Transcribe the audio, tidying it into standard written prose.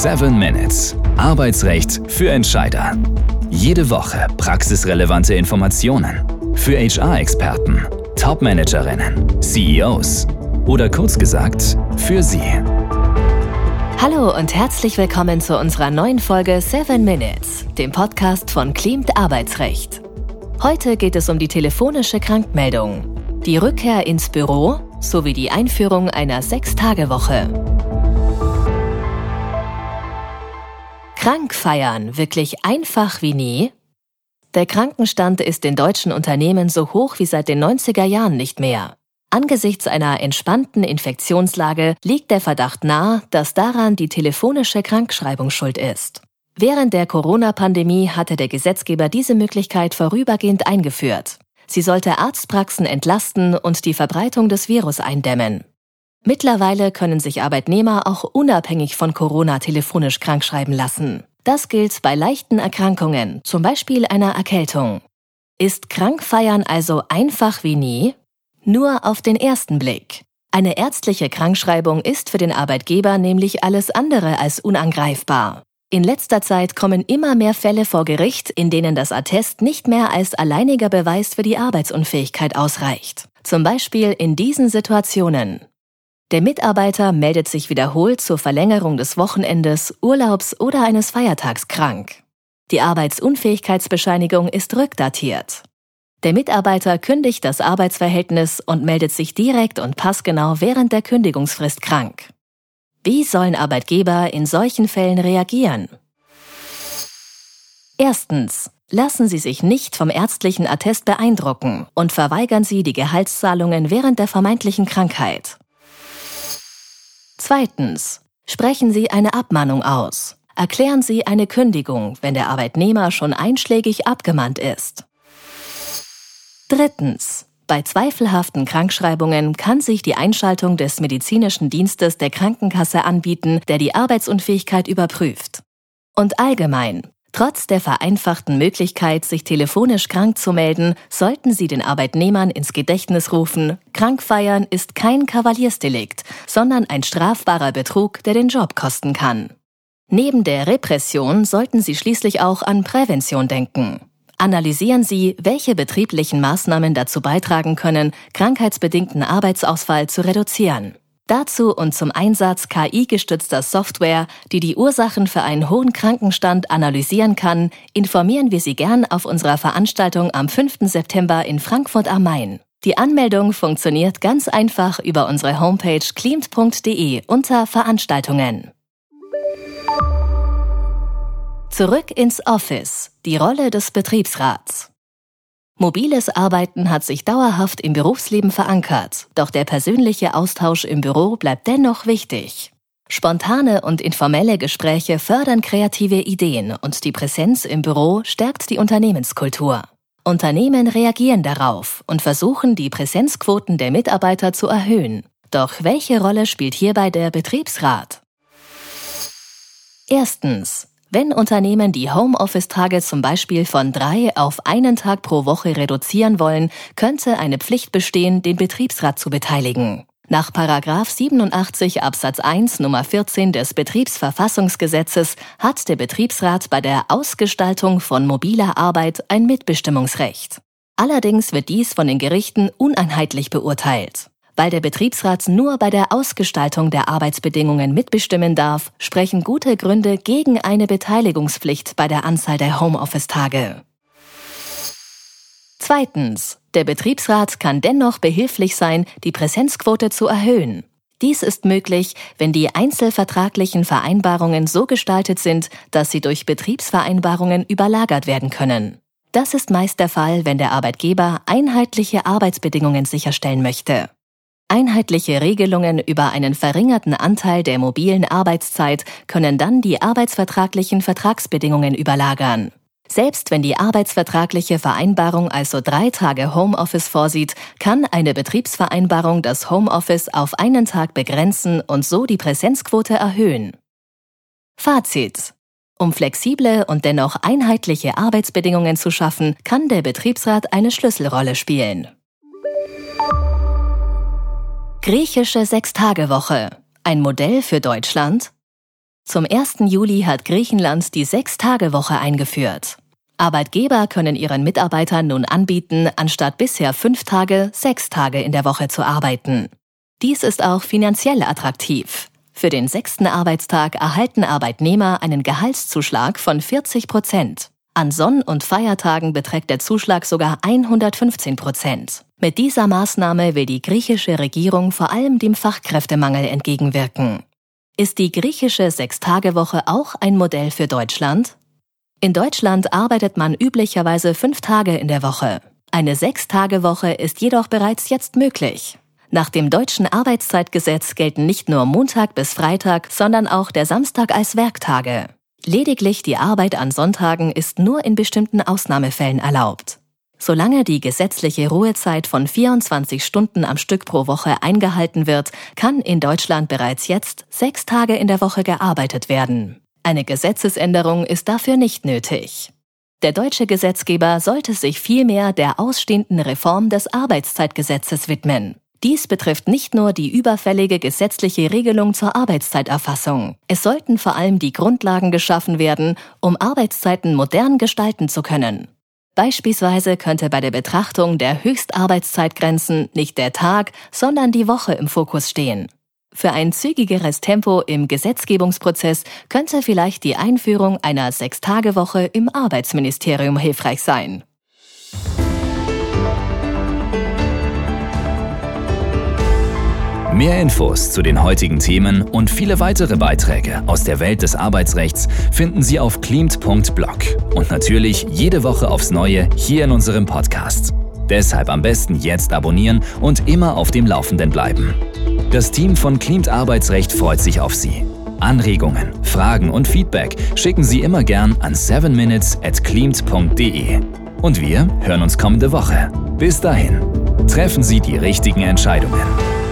7 Minutes. Arbeitsrecht für Entscheider. Jede Woche praxisrelevante Informationen. Für HR-Experten, Top-Managerinnen, CEOs oder kurz gesagt, für Sie. Hallo und herzlich willkommen zu unserer neuen Folge 7 Minutes, dem Podcast von Cleamed Arbeitsrecht. Heute geht es um die telefonische Krankmeldung, die Rückkehr ins Büro sowie die Einführung einer 6-Tage-Woche. Krank feiern, wirklich einfach wie nie? Der Krankenstand ist in deutschen Unternehmen so hoch wie seit den 90er Jahren nicht mehr. Angesichts einer entspannten Infektionslage liegt der Verdacht nahe, dass daran die telefonische Krankschreibung schuld ist. Während der Corona-Pandemie hatte der Gesetzgeber diese Möglichkeit vorübergehend eingeführt. Sie sollte Arztpraxen entlasten und die Verbreitung des Virus eindämmen. Mittlerweile können sich Arbeitnehmer auch unabhängig von Corona telefonisch krankschreiben lassen. Das gilt bei leichten Erkrankungen, zum Beispiel einer Erkältung. Ist Krankfeiern also einfach wie nie? Nur auf den ersten Blick. Eine ärztliche Krankschreibung ist für den Arbeitgeber nämlich alles andere als unangreifbar. In letzter Zeit kommen immer mehr Fälle vor Gericht, in denen das Attest nicht mehr als alleiniger Beweis für die Arbeitsunfähigkeit ausreicht. Zum Beispiel in diesen Situationen. Der Mitarbeiter meldet sich wiederholt zur Verlängerung des Wochenendes, Urlaubs oder eines Feiertags krank. Die Arbeitsunfähigkeitsbescheinigung ist rückdatiert. Der Mitarbeiter kündigt das Arbeitsverhältnis und meldet sich direkt und passgenau während der Kündigungsfrist krank. Wie sollen Arbeitgeber in solchen Fällen reagieren? Erstens. Lassen Sie sich nicht vom ärztlichen Attest beeindrucken und verweigern Sie die Gehaltszahlungen während der vermeintlichen Krankheit. Zweitens. Sprechen Sie eine Abmahnung aus. Erklären Sie eine Kündigung, wenn der Arbeitnehmer schon einschlägig abgemahnt ist. Drittens. Bei zweifelhaften Krankschreibungen kann sich die Einschaltung des medizinischen Dienstes der Krankenkasse anbieten, der die Arbeitsunfähigkeit überprüft. Und allgemein. Trotz der vereinfachten Möglichkeit, sich telefonisch krank zu melden, sollten Sie den Arbeitnehmern ins Gedächtnis rufen, Krankfeiern ist kein Kavaliersdelikt, sondern ein strafbarer Betrug, der den Job kosten kann. Neben der Repression sollten Sie schließlich auch an Prävention denken. Analysieren Sie, welche betrieblichen Maßnahmen dazu beitragen können, krankheitsbedingten Arbeitsausfall zu reduzieren. Dazu und zum Einsatz KI-gestützter Software, die die Ursachen für einen hohen Krankenstand analysieren kann, informieren wir Sie gern auf unserer Veranstaltung am 5. September in Frankfurt am Main. Die Anmeldung funktioniert ganz einfach über unsere Homepage cleamed.de unter Veranstaltungen. Zurück ins Office. Die Rolle des Betriebsrats. Mobiles Arbeiten hat sich dauerhaft im Berufsleben verankert, doch der persönliche Austausch im Büro bleibt dennoch wichtig. Spontane und informelle Gespräche fördern kreative Ideen und die Präsenz im Büro stärkt die Unternehmenskultur. Unternehmen reagieren darauf und versuchen, die Präsenzquoten der Mitarbeiter zu erhöhen. Doch welche Rolle spielt hierbei der Betriebsrat? Erstens. Wenn Unternehmen die Homeoffice-Tage zum Beispiel von 3 auf 1 Tag pro Woche reduzieren wollen, könnte eine Pflicht bestehen, den Betriebsrat zu beteiligen. Nach § 87 Absatz 1 Nummer 14 des Betriebsverfassungsgesetzes hat der Betriebsrat bei der Ausgestaltung von mobiler Arbeit ein Mitbestimmungsrecht. Allerdings wird dies von den Gerichten uneinheitlich beurteilt. Weil der Betriebsrat nur bei der Ausgestaltung der Arbeitsbedingungen mitbestimmen darf, sprechen gute Gründe gegen eine Beteiligungspflicht bei der Anzahl der Homeoffice-Tage. Zweitens. Der Betriebsrat kann dennoch behilflich sein, die Präsenzquote zu erhöhen. Dies ist möglich, wenn die einzelvertraglichen Vereinbarungen so gestaltet sind, dass sie durch Betriebsvereinbarungen überlagert werden können. Das ist meist der Fall, wenn der Arbeitgeber einheitliche Arbeitsbedingungen sicherstellen möchte. Einheitliche Regelungen über einen verringerten Anteil der mobilen Arbeitszeit können dann die arbeitsvertraglichen Vertragsbedingungen überlagern. Selbst wenn die arbeitsvertragliche Vereinbarung also 3 Tage Homeoffice vorsieht, kann eine Betriebsvereinbarung das Homeoffice auf 1 Tag begrenzen und so die Präsenzquote erhöhen. Fazit: Um flexible und dennoch einheitliche Arbeitsbedingungen zu schaffen, kann der Betriebsrat eine Schlüsselrolle spielen. Griechische 6-Tage-Woche. Ein Modell für Deutschland? Zum 1. Juli hat Griechenland die 6-Tage-Woche eingeführt. Arbeitgeber können ihren Mitarbeitern nun anbieten, anstatt bisher 5 Tage, 6 Tage in der Woche zu arbeiten. Dies ist auch finanziell attraktiv. Für den 6. Arbeitstag erhalten Arbeitnehmer einen Gehaltszuschlag von 40%. An Sonn- und Feiertagen beträgt der Zuschlag sogar 115%. Mit dieser Maßnahme will die griechische Regierung vor allem dem Fachkräftemangel entgegenwirken. Ist die griechische 6-Tage-Woche auch ein Modell für Deutschland? In Deutschland arbeitet man üblicherweise 5 Tage in der Woche. Eine 6-Tage-Woche ist jedoch bereits jetzt möglich. Nach dem deutschen Arbeitszeitgesetz gelten nicht nur Montag bis Freitag, sondern auch der Samstag als Werktage. Lediglich die Arbeit an Sonntagen ist nur in bestimmten Ausnahmefällen erlaubt. Solange die gesetzliche Ruhezeit von 24 Stunden am Stück pro Woche eingehalten wird, kann in Deutschland bereits jetzt 6 Tage in der Woche gearbeitet werden. Eine Gesetzesänderung ist dafür nicht nötig. Der deutsche Gesetzgeber sollte sich vielmehr der ausstehenden Reform des Arbeitszeitgesetzes widmen. Dies betrifft nicht nur die überfällige gesetzliche Regelung zur Arbeitszeiterfassung. Es sollten vor allem die Grundlagen geschaffen werden, um Arbeitszeiten modern gestalten zu können. Beispielsweise könnte bei der Betrachtung der Höchstarbeitszeitgrenzen nicht der Tag, sondern die Woche im Fokus stehen. Für ein zügigeres Tempo im Gesetzgebungsprozess könnte vielleicht die Einführung einer 6-Tage-Woche im Arbeitsministerium hilfreich sein. Mehr Infos zu den heutigen Themen und viele weitere Beiträge aus der Welt des Arbeitsrechts finden Sie auf klimt.blog und natürlich jede Woche aufs Neue hier in unserem Podcast. Deshalb am besten jetzt abonnieren und immer auf dem Laufenden bleiben. Das Team von Klimt Arbeitsrecht freut sich auf Sie. Anregungen, Fragen und Feedback schicken Sie immer gern an 7minutes@klimt.de. Und wir hören uns kommende Woche. Bis dahin, treffen Sie die richtigen Entscheidungen.